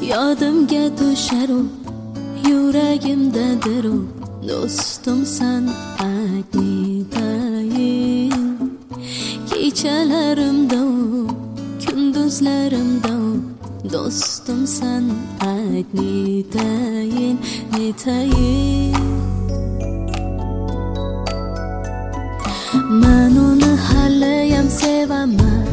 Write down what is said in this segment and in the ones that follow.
yodimga tusharu yuragimdadir do'stim san aytmitayin kechalarimda kunduzlarimda do'stim san aytmitayin men uni haliyam sevaman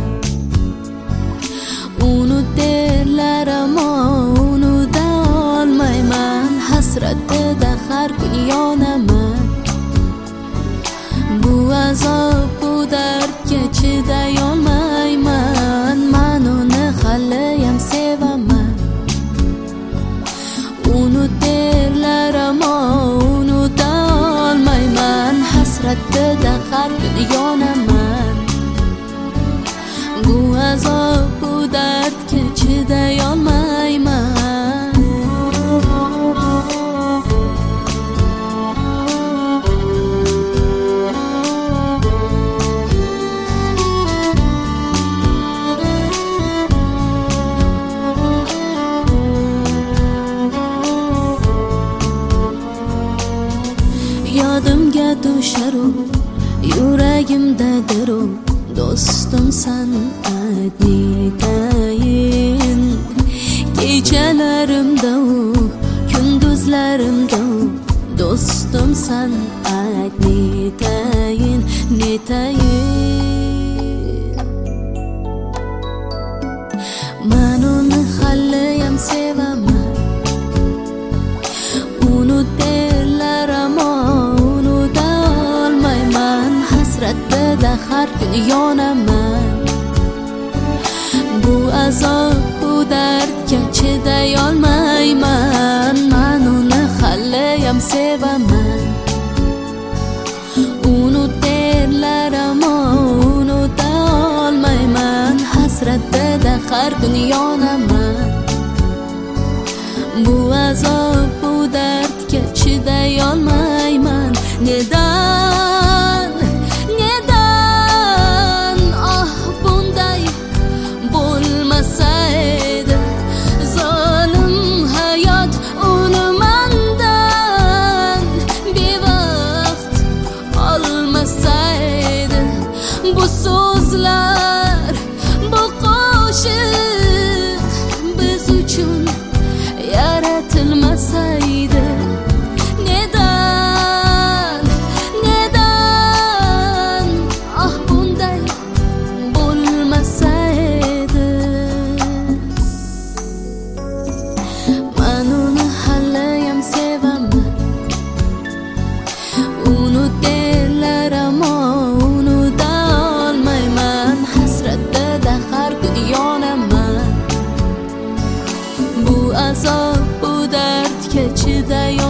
unut derlar ammo unuta olmayman hasratida har kun yonaman bu azob bu dardga chidayolmayman men uni haliyam sevaman unut derlar ammo unuta olmayman hasratida har kun yonaman bu azob bu dardga chidayolmayman yodimga tusharu yuragimdadir do'stim san aytmitayin kechalarimda kunduzlarimda do'stim san aytmitayin men uni haliyam sevaman unut derlar ammo unuta olmayman hasratida har kun yonaman bu azob bu dardga chidayolmayman men uni haliyam sevaman unut derlar ammo unuta olmayman hasratida har kun yonaman bu azob bu dardga chidayolmayman nedan bunday bo'lmasaydi zolim hayot uni mendan bevaqt olmasaydi bu so'zlar bu qo'shiq biz uchun yaratilmasaydi nedan bunday bo'lmasaydi men uni haliyam sevaman unut derlar ammo unuta olmayman hasratida har kun yonaman bu azob bu dardga chiday